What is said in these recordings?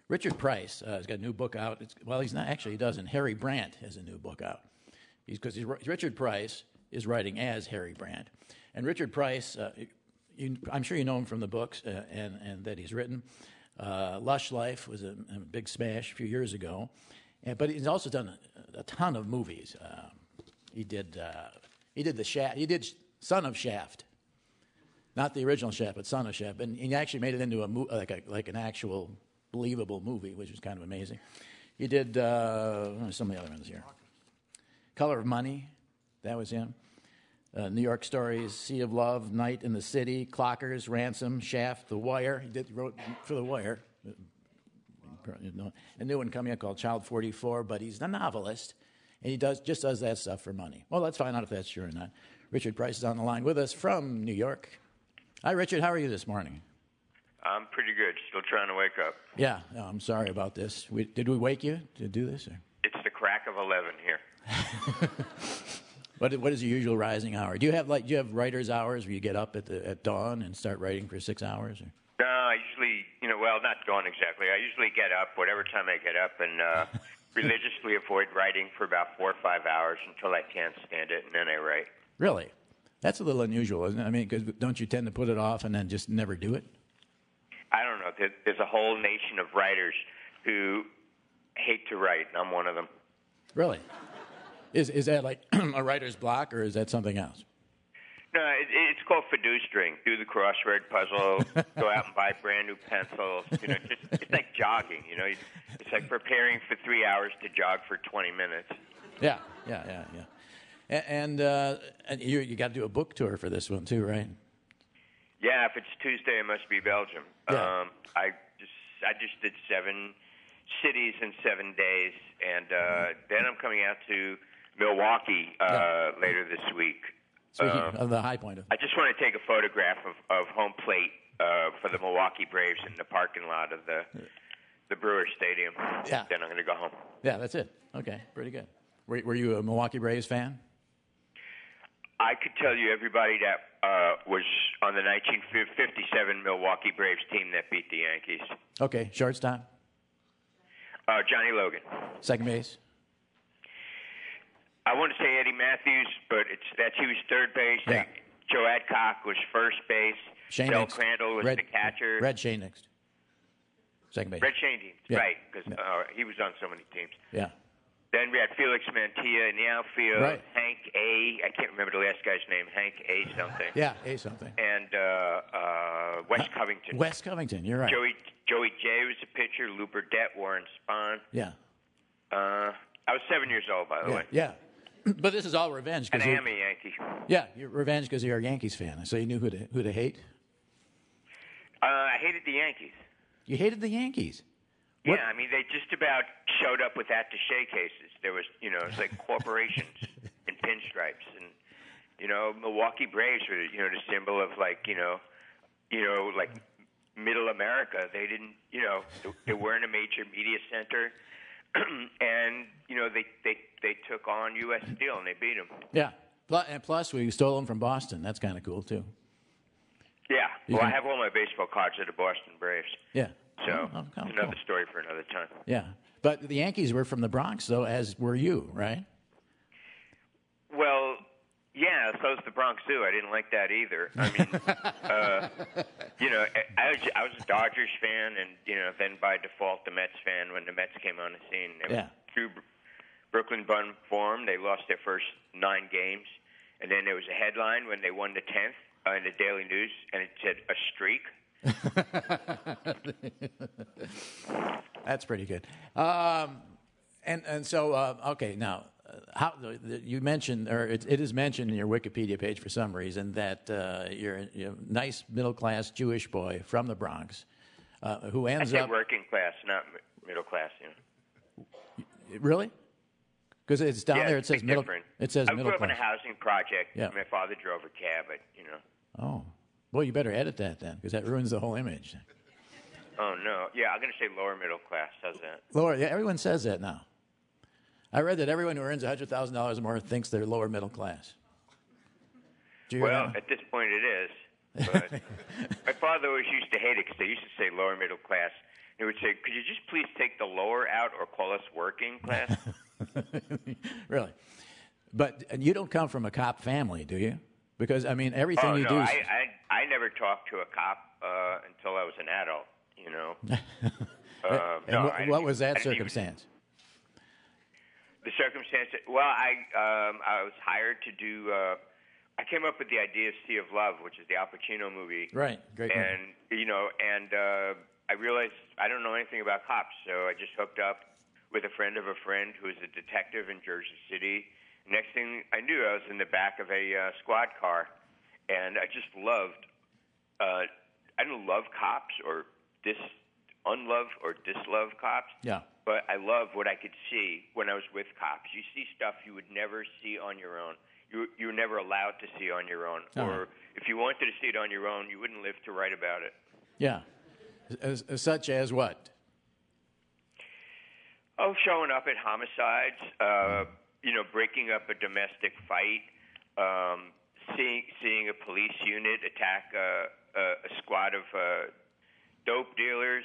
Richard Price has got a new book out. He's not actually. He doesn't. Harry Brandt has a new book out. Richard Price is writing as Harry Brandt, and Richard Price. I'm sure you know him from the books and that he's written. Lush Life was a big smash a few years ago, but he's also done a ton of movies. He did the Shaft. He did Son of Shaft, not the original Shaft, but Son of Shaft, and he actually made it into like an actual believable movie, which was kind of amazing. He did some of the other ones here. Color of Money, that was him. New York Stories, Sea of Love, Night in the City, Clockers, Ransom, Shaft, The Wire. He wrote for The Wire. A new one coming out called Child 44, but he's a novelist, and he just does that stuff for money. Well, let's find out if that's true or not. Richard Price is on the line with us from New York. Hi, Richard. How are you this morning? I'm pretty good. Still trying to wake up. Yeah, I'm sorry about this. Did we wake you to do this? Or? It's the crack of 11 here. What is your usual rising hour? Do you have writer's hours where you get up at dawn and start writing for 6 hours? Or? No, I usually, not dawn exactly. I usually get up whatever time I get up and religiously avoid writing for about 4 or 5 hours until I can't stand it, and then I write. Really? That's a little unusual, isn't it? I mean, because don't you tend to put it off and then just never do it? I don't know. There's a whole nation of writers who hate to write, and I'm one of them. Really? Is that like a writer's block, or is that something else? No, it's called fiduciaring. Do the crossword puzzle, go out and buy brand new pencils. It's like jogging. It's like preparing for 3 hours to jog for 20 minutes. Yeah. And you got to do a book tour for this one too, right? Yeah, if it's Tuesday, it must be Belgium. Yeah. I just did 7 cities in 7 days, and then I'm coming out to Milwaukee later this week. Speaking of the high point of... I just want to take a photograph of home plate for the Milwaukee Braves in the parking lot of the Brewers Stadium. Yeah. Then I'm going to go home. Yeah, that's it. Okay, pretty good. Were you a Milwaukee Braves fan? I could tell you everybody that was on the 1957 Milwaukee Braves team that beat the Yankees. Okay, shortstop? Johnny Logan. Second base? I want to say Eddie Matthews, but he was third base. Yeah. Joe Adcock was first base. Shane Del next. Crandall was the catcher. Red Shane next. Second base. Red Shane, yeah. Right, because he was on so many teams. Yeah. Then we had Felix Mantilla in the outfield. Right. Hank A. I can't remember the last guy's name. Hank A. something. Yeah, A. something. And Wes Covington. Wes Covington, you're right. Joey J. was a pitcher. Lou Burdett, Warren Spahn. Yeah. I was 7 years old, by the way. Yeah. But this is all revenge. And I am a Yankee. Yeah, you're revenge because you're a Yankees fan. So you knew who to hate? I hated the Yankees. You hated the Yankees? Yeah, I mean, they just about showed up with attaché cases. There was, it's like corporations in pinstripes. And, Milwaukee Braves were, the symbol of, like middle America. They didn't, they weren't a major media center. And, they took on U.S. Steel and they beat them. Yeah. And plus, we stole them from Boston. That's kind of cool, too. Yeah. I have all my baseball cards of the Boston Braves. Yeah. So, it's another story for another time. Yeah. But the Yankees were from the Bronx, though, as were you, right? Well, yeah, so's the Bronx Zoo. I didn't like that either. I mean, I was a Dodgers fan, and, then by default, the Mets fan when the Mets came on the scene. Yeah. Through Brooklyn Bun Forum, they lost their first 9 games. And then there was a headline when they won the 10th in the Daily News, and it said, a streak. That's pretty good. And so okay, now how you mentioned, or it is mentioned in your Wikipedia page for some reason that you're a nice middle class Jewish boy from the Bronx who ends up working class, not middle class. Really? Because it's down there. It says middle. Different. It says middle class. I grew up in a housing project. Yeah. My father drove a cab, but Oh. Well, you better edit that then, because that ruins the whole image. Oh, no. Yeah, I'm going to say lower middle class. How's that? Lower, yeah, everyone says that now. I read that everyone who earns $100,000 or more thinks they're lower middle class. Well, at this point it is. But my father always used to hate it because they used to say lower middle class He would say, "Could you just please take the lower out or call us working class?" Really? But you don't come from a cop family, do you? Because, I mean, everything Oh you no, do... I never talked to a cop until I was an adult. You know. And what was that circumstance? The circumstance. Well, I was hired to do. I came up with the idea of Sea of Love, which is the Al Pacino movie. Right, great movie. And I realized I don't know anything about cops, so I just hooked up with a friend of a friend who was a detective in Jersey City. Next thing I knew, I was in the back of a squad car, and I just loved. I didn't love cops or unlove or dislove cops. Yeah. But I love what I could see when I was with cops. You see stuff you would never see on your own. You were never allowed to see on your own. Uh-huh. Or if you wanted to see it on your own, you wouldn't live to write about it. Yeah. Such as what? Oh, showing up at homicides, breaking up a domestic fight, seeing a police unit attack a squad of dope dealers.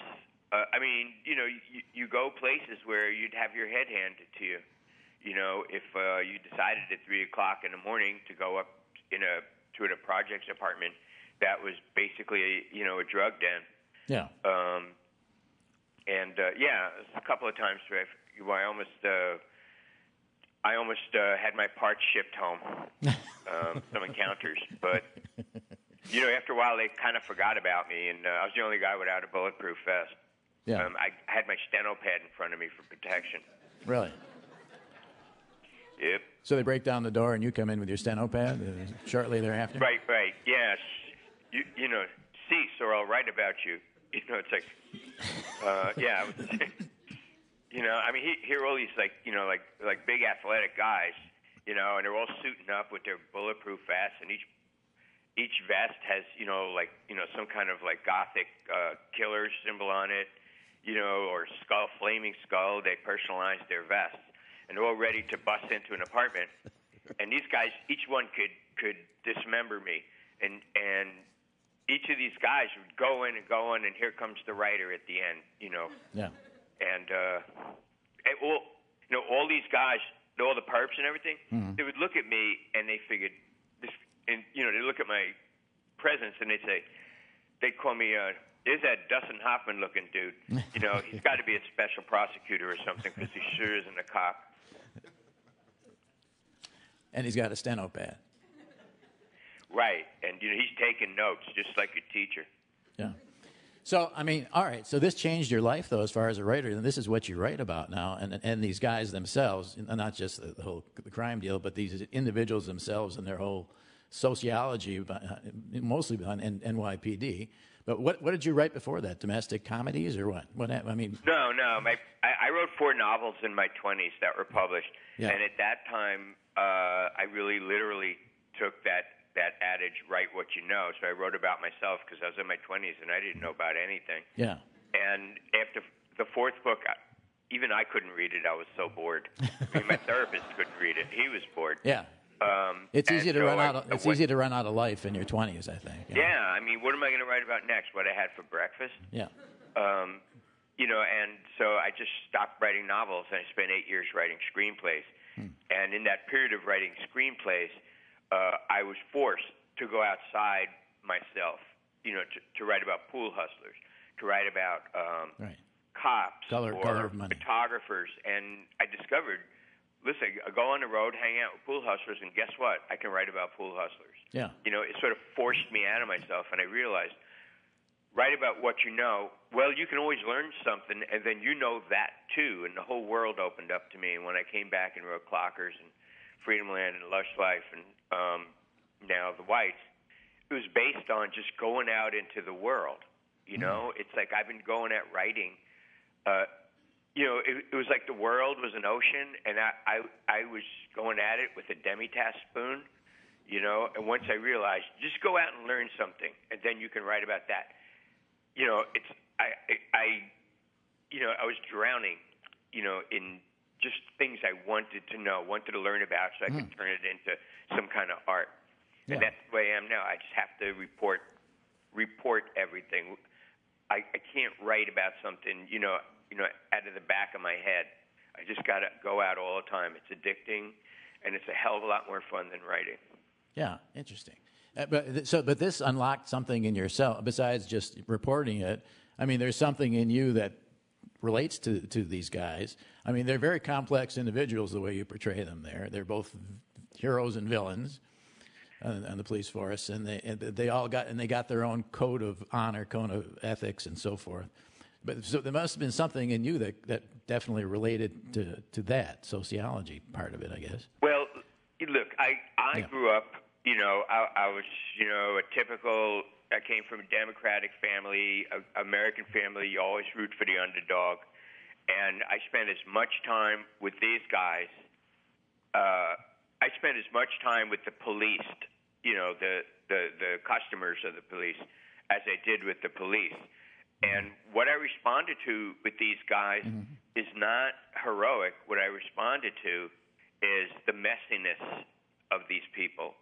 You go places where you'd have your head handed to you. You know, if you decided at 3:00 in the morning to go up to a projects apartment, that was basically a drug den. Yeah. A couple of times where I almost had my parts shipped home. Some encounters, but after a while they kind of forgot about me, and I was the only guy without a bulletproof vest. Yeah. I had my steno pad in front of me for protection. Really? Yep. So they break down the door and you come in with your steno pad shortly thereafter? Right. Yes. Cease or I'll write about you. It's like, yeah. Here are all these like big athletic guys, and they're all suiting up with their bulletproof vests, and each vest has some kind of like gothic killer symbol on it, or flaming skull. They personalize their vests, and they're all ready to bust into an apartment. And these guys, each one could dismember me, and each of these guys would go in, and here comes the writer at the end, Yeah. And all these guys, all the perps and everything, they would look at me and they figured this, and they look at my presence and they'd call me, "There's that Dustin Hoffman looking dude. He's got to be a special prosecutor or something because he sure isn't a cop." And he's got a steno pad. Right, and he's taking notes just like a teacher. Yeah. So, all right. So this changed your life, though, as far as a writer, and this is what you write about now. And these guys themselves, not just the crime deal, but these individuals themselves and their whole sociology, mostly behind NYPD. But what did you write before that? Domestic comedies or what? No. I wrote 4 novels in my 20s that were published, and at that time, I really literally took that adage, write what you know. So I wrote about myself because I was in my 20s and I didn't know about anything. Yeah. And after the 4th book, even I couldn't read it. I was so bored. My therapist couldn't read it. He was bored. Yeah. It's easy to run out. It's easy to run out of life in your 20s, I think. Yeah. What am I going to write about next? What I had for breakfast? Yeah. And so I just stopped writing novels and I spent 8 years writing screenplays. And in that period of writing screenplays, I was forced to go outside myself, to write about pool hustlers, to write about cops color of money. photographers. And I discovered, listen, I go on the road, hang out with pool hustlers, and guess what? I can write about pool hustlers. Yeah. It sort of forced me out of myself, and I realized, write about what you know. Well, you can always learn something, and then that too, and the whole world opened up to me. And when I came back and wrote Clockers and Freedomland and Lush Life and now The Whites, it was based on just going out into the world. It's like I've been going at writing. It was like the world was an ocean, and I was going at it with a demi-tasse spoon. And once I realized, just go out and learn something, and then you can write about that. I was drowning, in just things I wanted to know, wanted to learn about, so I could turn it into some kind of art. Yeah. And that's the way I am now. I just have to report everything. I can't write about something, out of the back of my head. I just got to go out all the time. It's addicting, and it's a hell of a lot more fun than writing. Yeah, interesting. But this unlocked something in yourself besides just reporting it. I mean, there's something in you that relates to these guys. I mean, they're very complex individuals the way you portray them there. They're both heroes and villains on the police force, and they got their own code of honor, code of ethics, and so forth. But so there must have been something in you that definitely related to that sociology part of it, I guess. Well, look, I grew up. I was a typical. I came from a Democratic family, American family. You always root for the underdog, and I spent as much time with these guys. I spent as much time with the police, the customers of the police, as I did with the police. And what I responded to with these guys is not heroic. What I responded to is the messiness of these people.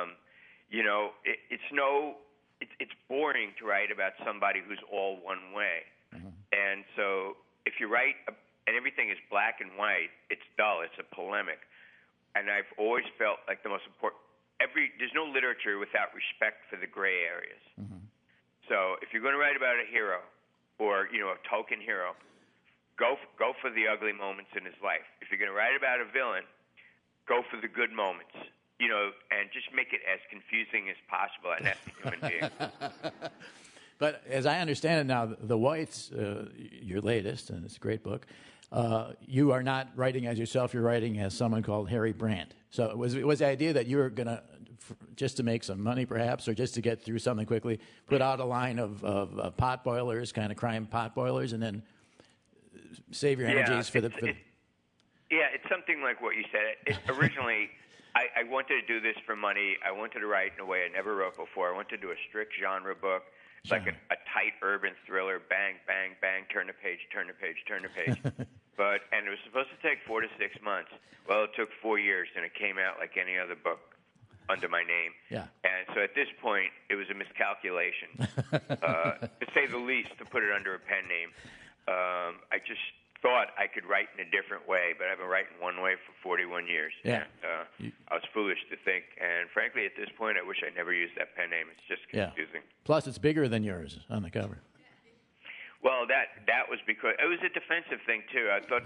It's boring to write about somebody who's all one way. And so if you write and everything is black and white, it's dull. It's a polemic. And I've always felt like the most important. There's no literature without respect for the gray areas. So if you're going to write about a hero or a token hero, go for the ugly moments in his life. If you're going to write about a villain, go for the good moments. And just make it as confusing as possible, and that's the human being. But as I understand it now, The Whites, your latest, and it's a great book, you are not writing as yourself, you're writing as someone called Harry Brandt. So was the idea that you were going to, just to make some money perhaps, or just to get through something quickly, put out a line of pot boilers, kind of crime pot boilers, and then save your energies for the... Yeah, it's something like what you said. Originally... I wanted to do this for money. I wanted to write in a way I never wrote before. I wanted to do a strict genre book, like a tight urban thriller, bang, bang, bang, turn the page, turn the page, turn the page. And it was supposed to take 4 to 6 months. Well, it took 4 years, and it came out like any other book under my name. Yeah. And so at this point, it was a miscalculation, to say the least, to put it under a pen name. I just thought I could write in a different way, but I've been writing one way for 41 years. Yeah. And, I was foolish to think, and frankly, at this point, I wish I never used that pen name. It's just confusing. Yeah. Plus, it's bigger than yours on the cover. Well, that was because it was a defensive thing too. I thought,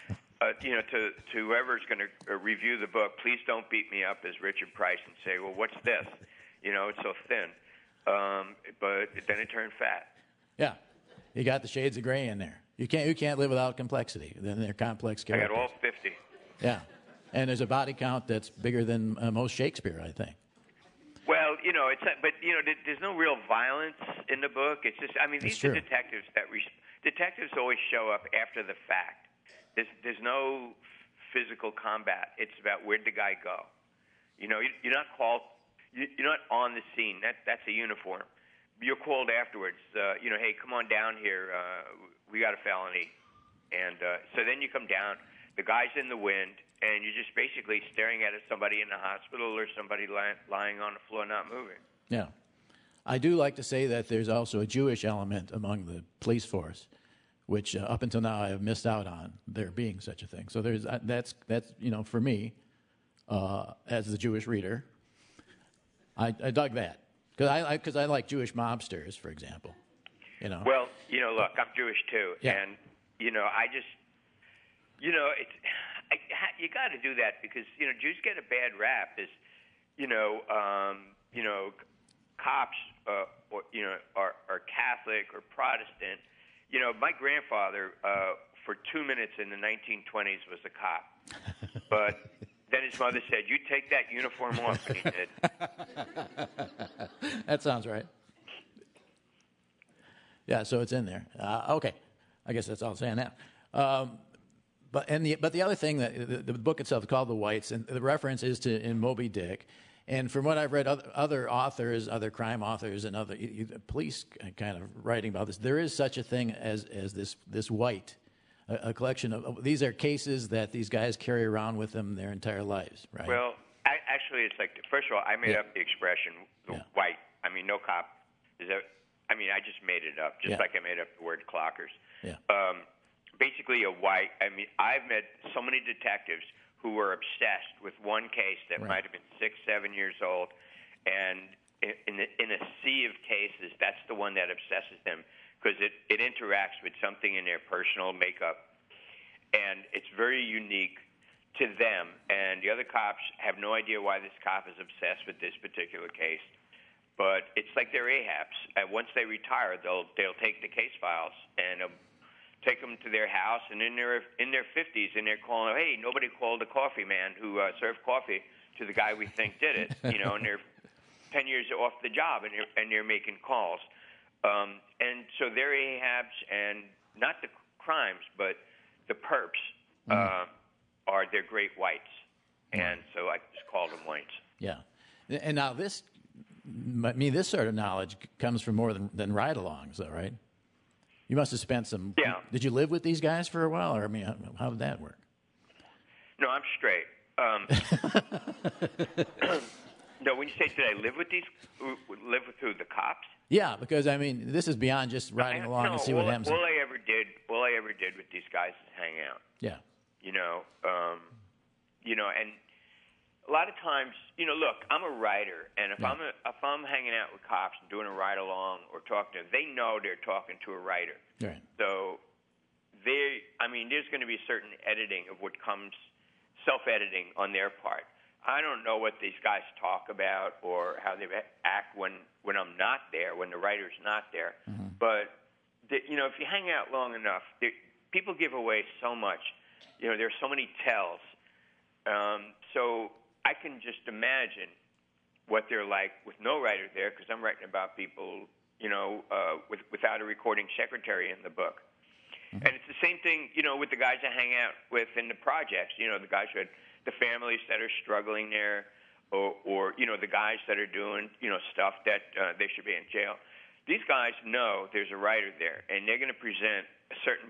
to whoever's going to review the book, please don't beat me up as Richard Price and say, well, what's this? It's so thin. But then it turned fat. Yeah, you got the shades of gray in there. You can't live without complexity. Then they're complex characters. I got all 50. Yeah, and there's a body count that's bigger than most Shakespeare, I think. Well, there's no real violence in the book. It's just, these are detectives detectives always show up after the fact. There's no physical combat. It's about where'd the guy go. You're not called. You're not on the scene. That's a uniform. You're called afterwards. Hey, come on down here. We got a felony. And so then you come down. The guy's in the wind, and you're just basically staring at somebody in the hospital or somebody lying on the floor not moving. Yeah. I do like to say that there's also a Jewish element among the police force, which up until now I have missed out on there being such a thing. So that's for me, as the Jewish reader, I dug that. Because I like Jewish mobsters, for example. Well, look, I'm Jewish too, and I just, you got to do that because Jews get a bad rap. As cops, are Catholic or Protestant. My grandfather for 2 minutes in the 1920s was a cop, but. Then his mother said, "You take that uniform off," and he did. That sounds right. Yeah, so it's in there. Okay, I guess that's all I'm saying now. But the other thing that the book itself is called The Whites, and the reference is in Moby Dick. And from what I've read, other authors, other crime authors, and other police kind of writing about this, there is such a thing as this white. A collection of these are cases that these guys carry around with them their entire lives, right? Well, actually, it's like first of all, I made up the expression white. No cop is I mean, I just made it up, just Yeah. like I made up the word clockers. Yeah. Basically, I've met so many detectives who were obsessed with one case that Right. might have been 6, 7 years old, and in a sea of cases, that's the one that obsesses them because it interacts with something in their personal makeup, and it's very unique to them. And the other cops have no idea why this cop is obsessed with this particular case. But it's like they're Ahabs. And once they retire, they'll take the case files and take them to their house. And in their 50s, and they're calling, hey, nobody called the coffee man who served coffee to the guy we think did it. And they're 10 years off the job, and they're making calls. And so they're Ahabs, and not the crimes, but the perps are their great whites. And so I just called them whites. Yeah. And now this sort of knowledge comes from more than ride-alongs, though, right? You must have spent some. Yeah. Did you live with these guys for a while, or I mean, how did that work? No, I'm straight. No, when you say did I live with with who? The cops? Yeah, because I mean, this is beyond just riding along and see what happens. All I ever did with these guys is hang out. Yeah. And a lot of times, look, I'm a writer, and if I'm hanging out with cops and doing a ride along or talking to them, they know they're talking to a writer. Right. So there's going to be certain editing of what comes, self-editing on their part. I don't know what these guys talk about or how they act when I'm not there, when the writer's not there. Mm-hmm. But if you hang out long enough, people give away so much. There's so many tells. So I can just imagine what they're like with no writer there, because I'm writing about people, without a recording secretary in the book. Mm-hmm. And it's the same thing, with the guys I hang out with in the projects. The guys who had the families that are struggling there, or the guys that are doing, stuff that they should be in jail. These guys know there's a writer there, and they're going to present a certain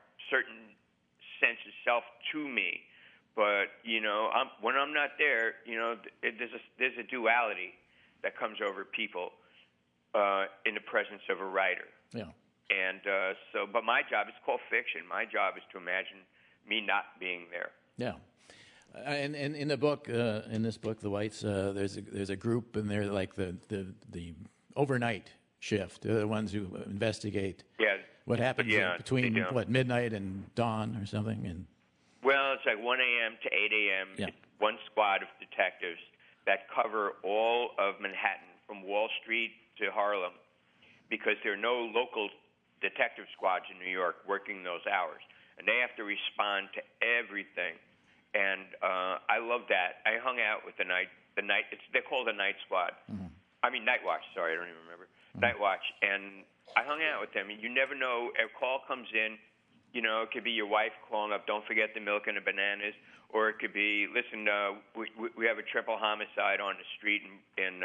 sense of self to me. But when I'm not there, there's a duality that comes over people in the presence of a writer. Yeah. And but my job is called fiction. My job is to imagine me not being there. Yeah. And in the book, in this book, The Whites, there's a group, and they're like the overnight shift. They're the ones who investigate what happens between midnight and dawn or something. And well, it's like 1 a.m. to 8 a.m. Yeah. It's one squad of detectives that cover all of Manhattan from Wall Street to Harlem, because there are no local detective squads in New York working those hours, and they have to respond to everything. And I love that. I hung out with they're called the Night Squad. Mm-hmm. I mean, Night Watch. Sorry, I don't even remember. Mm-hmm. Night Watch. And I hung out with them. And you never know. A call comes in. It could be your wife calling up, don't forget the milk and the bananas. Or it could be, listen, we have a triple homicide on the street in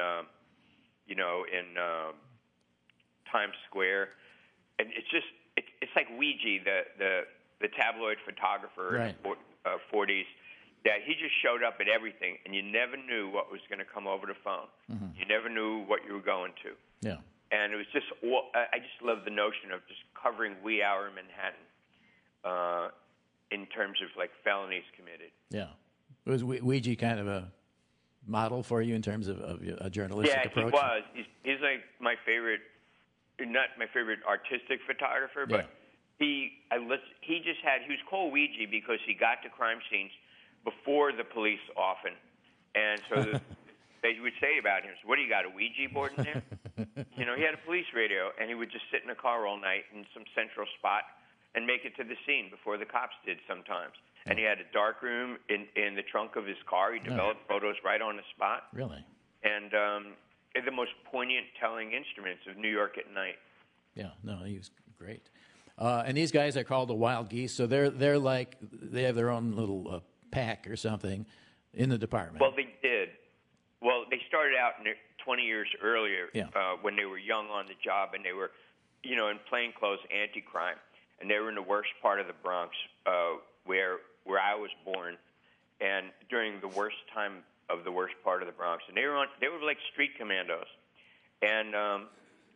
Times Square. And it's like Ouija, the tabloid photographer right. in the 40s. That he just showed up at everything, and you never knew what was going to come over the phone. Mm-hmm. You never knew what you were going to. Yeah. And it was just, I just love the notion of just covering wee hour in Manhattan in terms of like felonies committed. Yeah. Was Ouija kind of a model for you in terms of a journalistic approach? Yeah, he was. He's like my favorite, not my favorite artistic photographer, but he was called Ouija because he got to crime scenes before the police often. And so they would say about him, what do you got, a Ouija board in there? He had a police radio, and he would just sit in a car all night in some central spot and make it to the scene before the cops did sometimes. And he had a dark room in the trunk of his car. He developed photos right on the spot. Really? And they're the most poignant telling instruments of New York at night. Yeah, no, he was great. And these guys are called the Wild Geese, so they're like, they have their own little pack or something in the department. Well, they did. Well, they started out 20 years earlier when they were young on the job, and they were, in plainclothes anti-crime. And they were in the worst part of the Bronx, where I was born, and during the worst time of the worst part of the Bronx. And they were like street commandos. And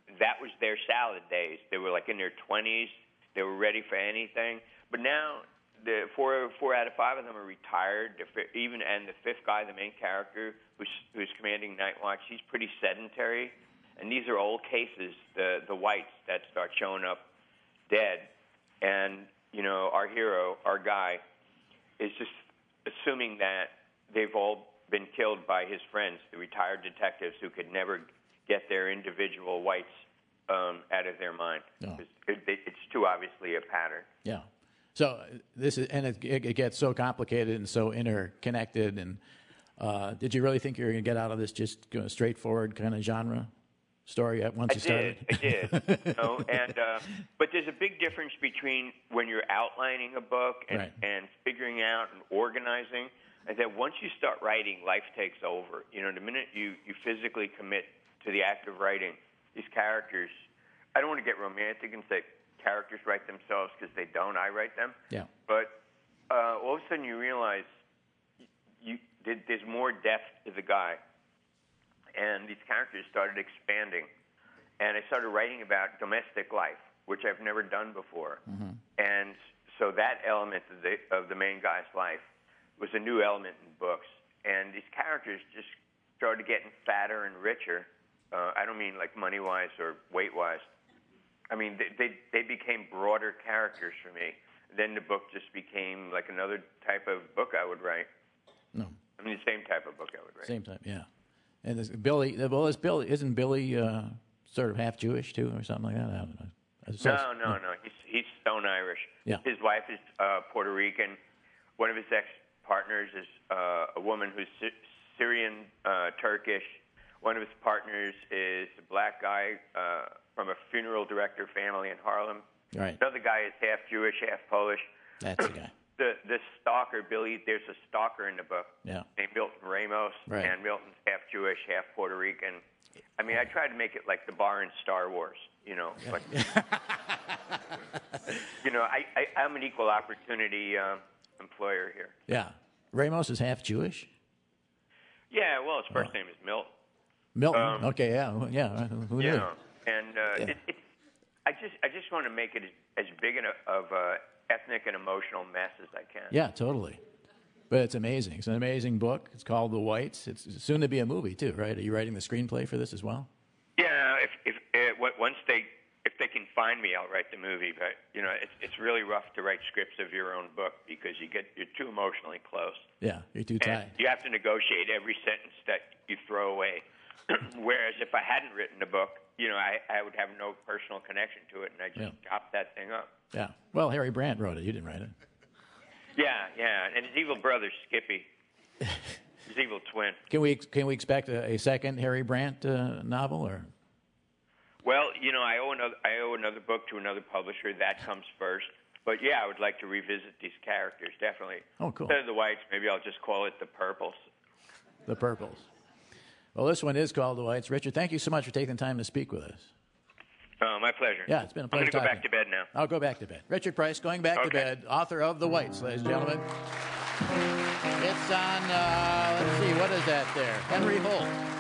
that was their salad days. They were like in their 20s. They were ready for anything. But now, the four out of five of them are retired. And the fifth guy, the main character, who's commanding Night Watch, he's pretty sedentary. And these are old cases, the whites that start showing up dead. And, our hero, our guy, is just assuming that they've all been killed by his friends, the retired detectives who could never get their individual whites out of their mind. No. It's too obviously a pattern. Yeah. So it gets so complicated and so interconnected. And did you really think you were going to get out of this just straightforward kind of genre story once you started? I did. But there's a big difference between when you're outlining a book and figuring out and organizing, and then once you start writing, life takes over. The minute you physically commit to the act of writing, these characters, I don't want to get romantic and say characters write themselves, because they don't. I write them. Yeah. But all of a sudden you realize there's more depth to the guy. And these characters started expanding. And I started writing about domestic life, which I've never done before. Mm-hmm. And so that element of the main guy's life was a new element in books. And these characters just started getting fatter and richer. I don't mean like money-wise or weight-wise. I mean, they became broader characters for me. Then the book just became like another type of book I would write. No. I mean, the same type of book I would write. Same type, yeah. And this Billy, isn't Billy sort of half Jewish too, or something like that? I don't know. No. He's stone Irish. Yeah. His wife is Puerto Rican. One of his ex-partners is a woman who's Syrian, Turkish. One of his partners is a black guy from a funeral director family in Harlem. Right. Another guy is half Jewish, half Polish. That's the guy. The stalker, Billy, there's a stalker in the book named Milton Ramos, and Milton's half Jewish, half Puerto Rican. I mean, I tried to make it like the bar in Star Wars, But, I'm an equal opportunity employer here. Yeah. Ramos is half Jewish? Yeah, well, his first name is Milton. Milton. Okay, yeah. Who knew? And I just want to make it as big of a ethnic and emotional mess as I can. Yeah, totally. But it's amazing. It's an amazing book. It's called The Whites. It's soon to be a movie too, right? Are you writing the screenplay for this as well? Yeah. If they can find me, I'll write the movie. But it's really rough to write scripts of your own book because you're too emotionally close. Yeah, you're too tight. You have to negotiate every sentence that you throw away. Whereas if I hadn't written the book, I would have no personal connection to it, and I just chopped that thing up. Yeah. Well, Harry Brandt wrote it. You didn't write it. Yeah. And his evil brother, Skippy. His evil twin. Can we expect a second Harry Brandt novel, or? Well, I owe another book to another publisher. That comes first. But yeah, I would like to revisit these characters, definitely. Oh, cool. Instead of the Whites, maybe I'll just call it the Purples. The Purples. Well, this one is called The Whites. Richard, thank you so much for taking the time to spep with us. Oh, my pleasure. Yeah, it's been a pleasure. I'm going to go back to bed now. I'll go back to bed. Richard Price, going back to bed, author of The Whites, ladies and gentlemen. It's on, let's see, what is that there? Henry Holt.